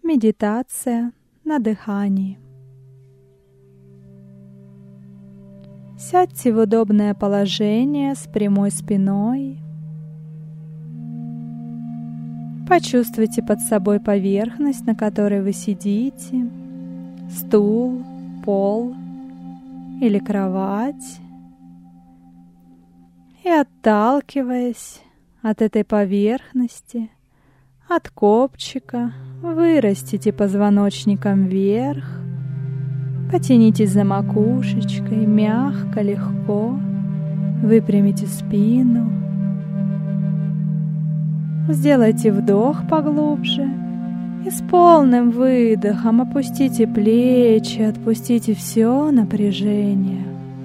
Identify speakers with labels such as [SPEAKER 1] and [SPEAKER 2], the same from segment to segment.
[SPEAKER 1] Медитация на дыхании. Сядьте в удобное положение с прямой спиной. Почувствуйте под собой поверхность, на которой вы сидите, стул, пол или кровать. И отталкиваясь от этой поверхности, от копчика, вырастите позвоночником вверх, потянитесь за макушечкой, мягко, легко, выпрямите спину. Сделайте вдох поглубже и с полным выдохом опустите плечи, отпустите все напряжение.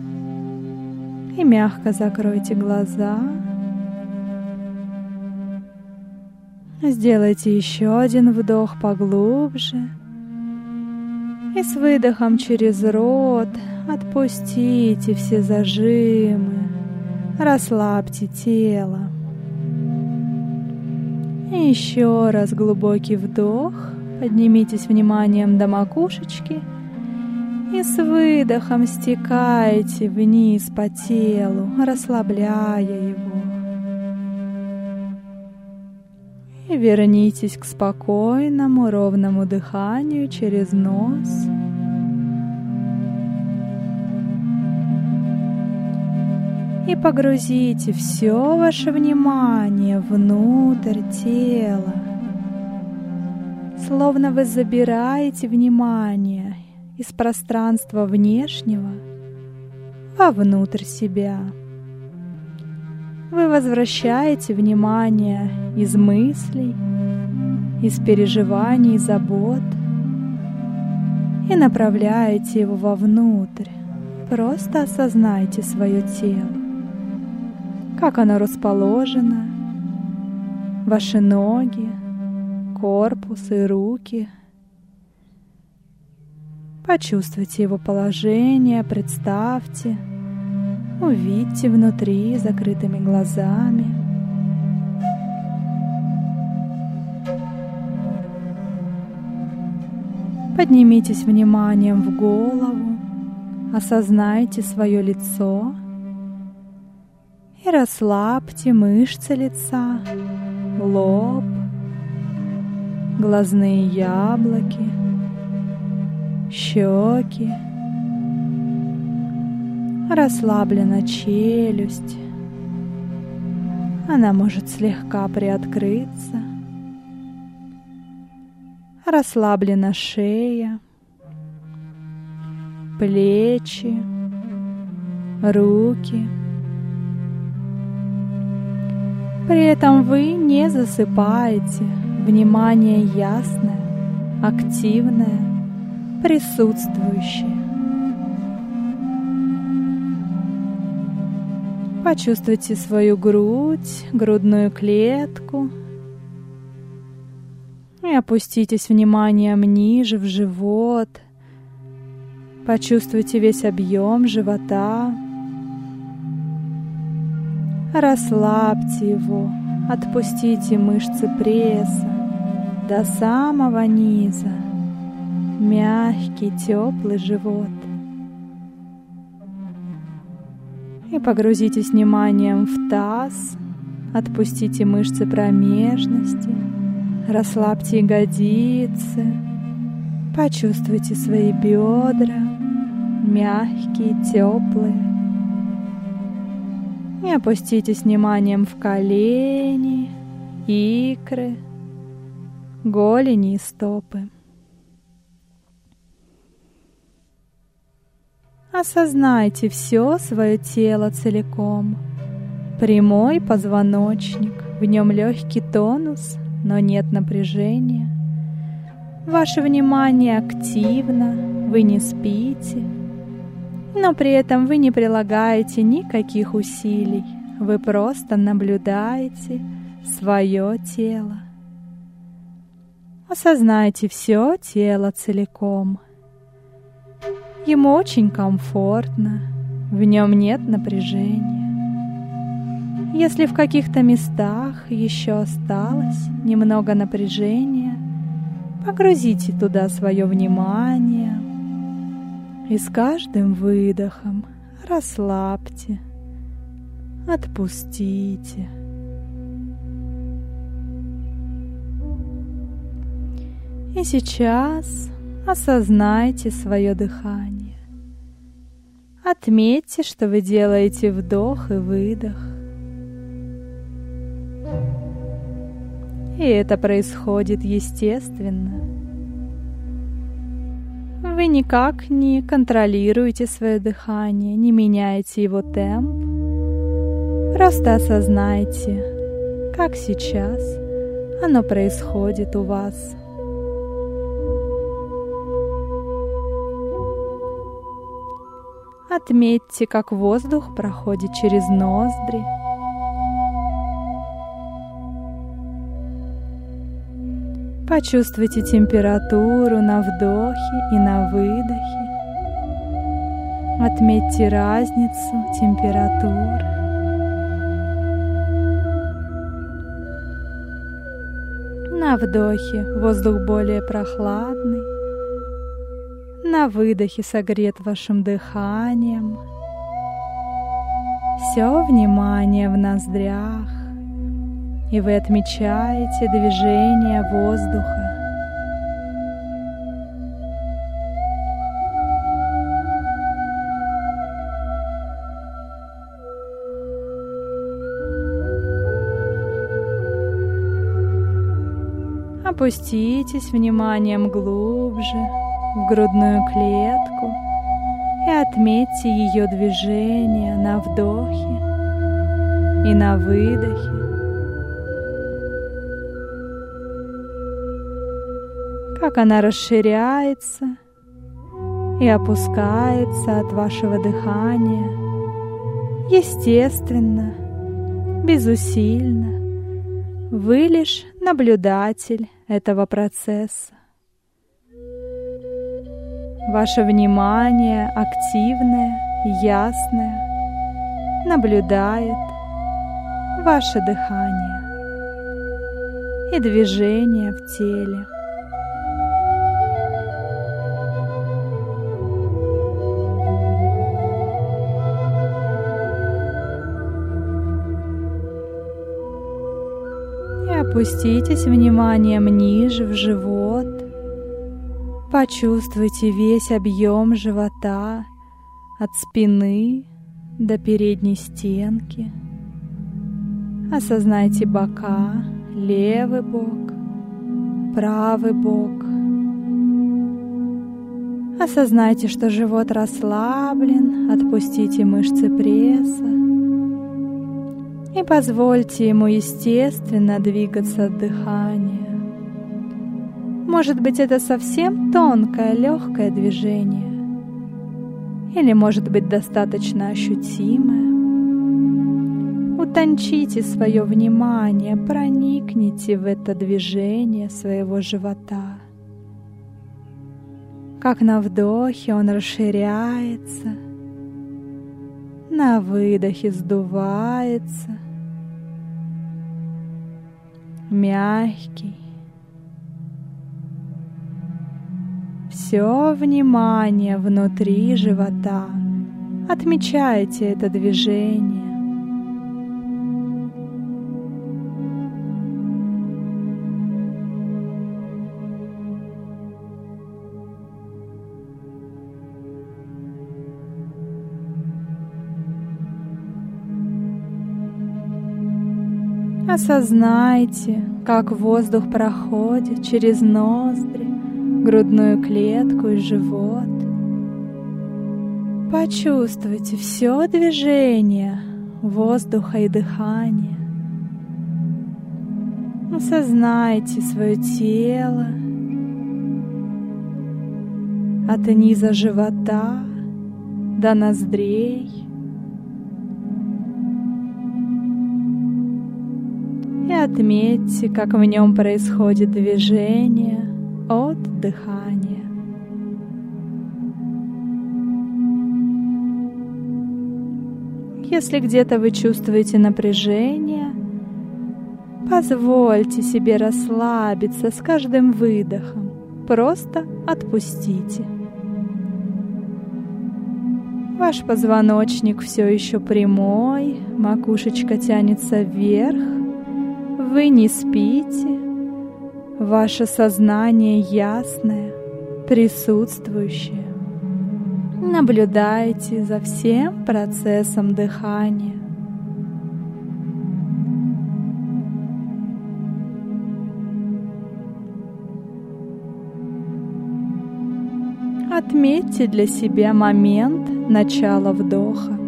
[SPEAKER 1] И мягко закройте глаза. Сделайте еще один вдох поглубже. И с выдохом через рот отпустите все зажимы. Расслабьте тело. И еще раз глубокий вдох. Поднимитесь вниманием до макушечки. И с выдохом стекайте вниз по телу, расслабляя его. И вернитесь к спокойному, ровному дыханию через нос. И погрузите все ваше внимание внутрь тела. Словно вы забираете внимание из пространства внешнего вовнутрь себя. Вы возвращаете внимание из мыслей, из переживаний и забот и направляете его вовнутрь. Просто осознайте свое тело, как оно расположено, ваши ноги, корпус и руки. Почувствуйте его положение, представьте, увидьте внутри закрытыми глазами. Поднимитесь вниманием в голову, осознайте свое лицо и расслабьте мышцы лица, лоб, глазные яблоки, щеки. Расслаблена челюсть. Она может слегка приоткрыться. Расслаблена шея, плечи, руки. При этом вы не засыпаете. Внимание ясное, активное, присутствующее. Почувствуйте свою грудь, грудную клетку. И опуститесь вниманием ниже в живот. Почувствуйте весь объем живота. Расслабьте его, отпустите мышцы пресса до самого низа. Мягкий, теплый живот. И погрузитесь вниманием в таз, отпустите мышцы промежности, расслабьте ягодицы, почувствуйте свои бедра, мягкие, теплые. И опуститесь вниманием в колени, икры, голени и стопы. Осознайте все свое тело целиком. Прямой позвоночник, в нем легкий тонус, но нет напряжения. Ваше внимание активно, вы не спите, но при этом вы не прилагаете никаких усилий. Вы просто наблюдаете свое тело. Осознайте все тело целиком. Ему очень комфортно, в нем нет напряжения. Если в каких-то местах еще осталось немного напряжения, Погрузите туда свое внимание и с каждым выдохом расслабьте, отпустите. И сейчас осознайте свое дыхание. Отметьте, что вы делаете вдох и выдох. И это происходит естественно. Вы никак не контролируете свое дыхание, не меняете его темп. Просто осознайте, как сейчас оно происходит у вас. Отметьте, как воздух проходит через ноздри. Почувствуйте температуру на вдохе и на выдохе. Отметьте разницу температур. На вдохе воздух более прохладный. На выдохе согрет вашим дыханием. Все внимание в ноздрях, и вы отмечаете движение воздуха. Опуститесь вниманием глубже в грудную клетку и отметьте ее движение на вдохе и на выдохе. Как она расширяется и опускается от вашего дыхания, естественно, безусильно. Вы лишь наблюдатель этого процесса. Ваше внимание активное, ясное, наблюдает ваше дыхание и движение в теле. И опуститесь вниманием ниже в живот. Почувствуйте весь объем живота от спины до передней стенки. Осознайте бока, левый бок, правый бок. Осознайте, что живот расслаблен, отпустите мышцы пресса и позвольте ему естественно двигаться от дыхания. Может быть, это совсем тонкое, легкое движение, или может быть достаточно ощутимое. Утончите свое внимание, проникните в это движение своего живота. Как на вдохе он расширяется, на выдохе сдувается, мягкий. Все внимание внутри живота. Отмечайте это движение. Осознайте, как воздух проходит через ноздри, грудную клетку и живот. Почувствуйте все движение воздуха и дыхания. Осознайте свое тело от низа живота до ноздрей. И отметьте, как в нем происходит движение от дыхания. Если где-то вы чувствуете напряжение, позвольте себе расслабиться с каждым выдохом. просто отпустите. Ваш позвоночник все еще прямой, макушечка тянется вверх, вы не спите, ваше сознание ясное, присутствующее. Наблюдайте за всем процессом дыхания. Отметьте для себя момент начала вдоха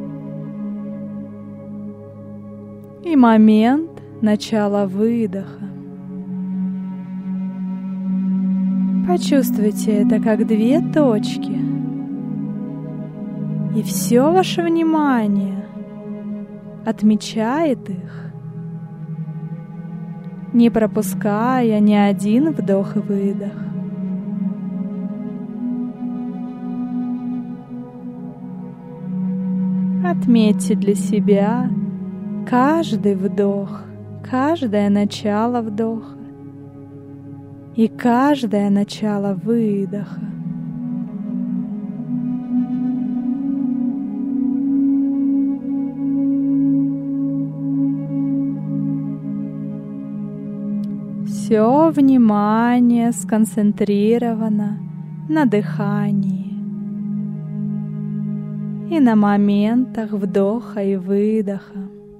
[SPEAKER 1] и момент начала выдоха. Почувствуйте это как две точки, и все ваше внимание отмечает их, не пропуская ни один вдох и выдох. Отметьте для себя каждый вдох, каждое начало вдоха и каждое начало выдоха. Все внимание сконцентрировано на дыхании и на моментах вдоха и выдоха.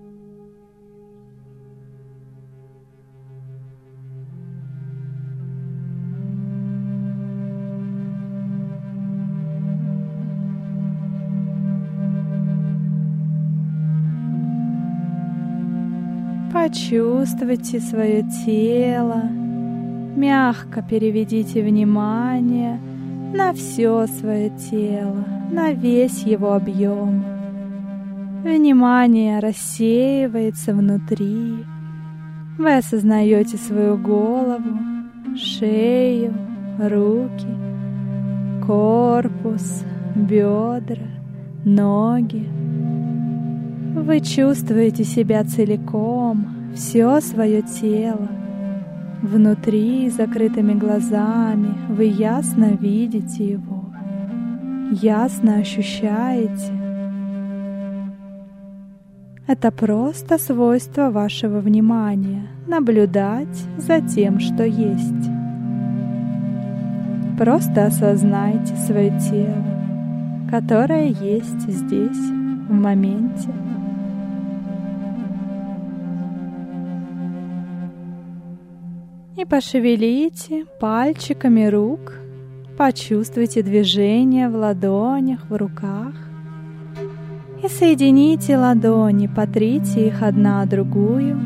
[SPEAKER 1] Почувствуйте свое тело, мягко переведите внимание на все свое тело, на весь его объем. Внимание рассеивается внутри. Вы осознаете свою голову, шею, руки, корпус, бедра, ноги. Вы чувствуете себя целиком, все свое тело. Внутри, закрытыми глазами, вы ясно видите его, ясно ощущаете. Это просто свойство вашего внимания — наблюдать за тем, что есть. Просто осознайте свое тело, которое есть здесь, в моменте. И пошевелите пальчиками рук, почувствуйте движение в ладонях, в руках. И соедините ладони, потрите их одна о другую.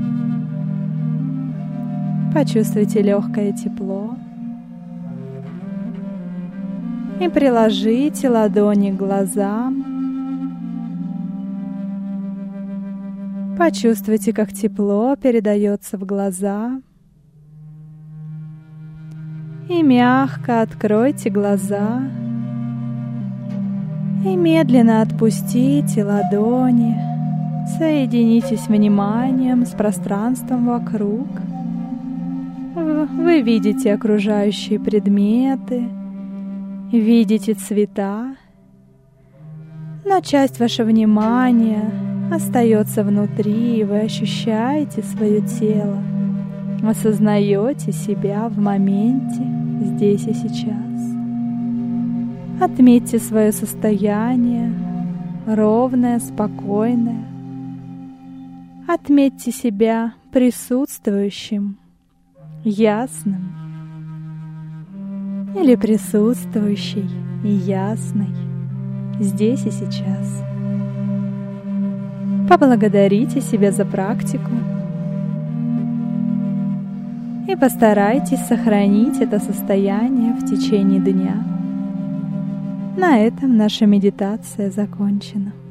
[SPEAKER 1] Почувствуйте легкое тепло. И приложите ладони к глазам. Почувствуйте, как тепло передается в глаза. И мягко откройте глаза. И медленно отпустите ладони. Соединитесь вниманием с пространством вокруг. Вы видите окружающие предметы, видите цвета, но часть вашего внимания остается внутри, и вы ощущаете свое тело, осознаете себя в моменте, здесь и сейчас. Отметьте свое состояние, ровное, спокойное. Отметьте себя присутствующим, ясным, или присутствующей и ясной, здесь и сейчас. Поблагодарите себя за практику и постарайтесь сохранить это состояние в течение дня. На этом наша медитация закончена.